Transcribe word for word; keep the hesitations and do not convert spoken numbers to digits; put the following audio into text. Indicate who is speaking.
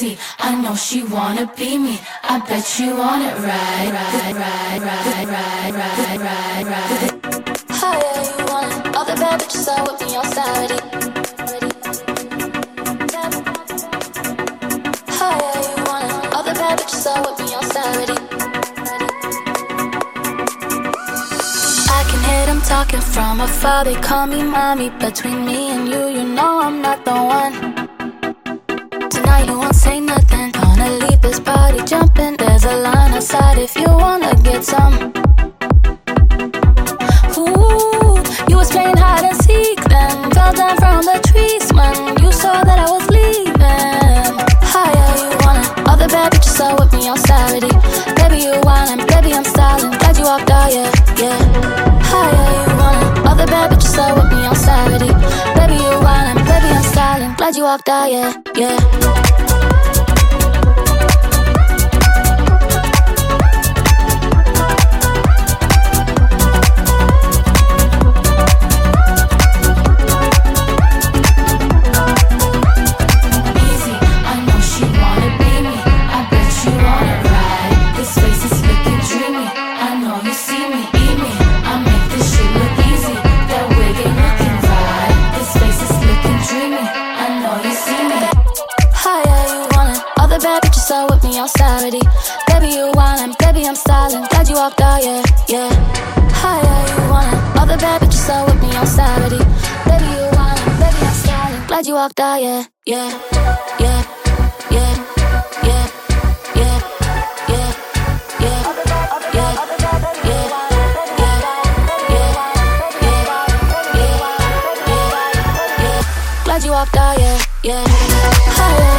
Speaker 1: me. I know she wanna be me. I bet you want it right, right, right, right, right, right, right, right.
Speaker 2: How yeah, you want it? All the bad bitches are with me on Saturday. How yeah, you want it? All the bad bitches are with me on Saturday. I can hear them talking from afar. They call me mommy. Between me and you, you know I'm not the one. Tonight you won't say nothing. Gonna leave this party jumping. There's a line outside if you wanna get some. Ooh, you was playing hide and seek, then fell down from the trees when you saw that I was leaving. Higher you want it? All the bad bitches are with me on Saturday. Baby you whining, baby I'm styling. Glad you walked out, yeah, yeah. Higher you want it? All the bad bitches are with me on Saturday. Baby you whining, baby I'm styling. Glad you walked out, yeah, yeah. On Saturday, baby you whining, baby I'm styling. Glad you walked out, yeah, yeah. Higher you want it? All the bad bitches are with me on Saturday. Baby you whining, baby I'm styling. Glad you walked out, yeah, yeah, yeah, yeah, yeah, yeah, yeah, yeah, yeah, yeah, yeah, yeah, yeah. Glad you walked out, yeah, yeah. Higher.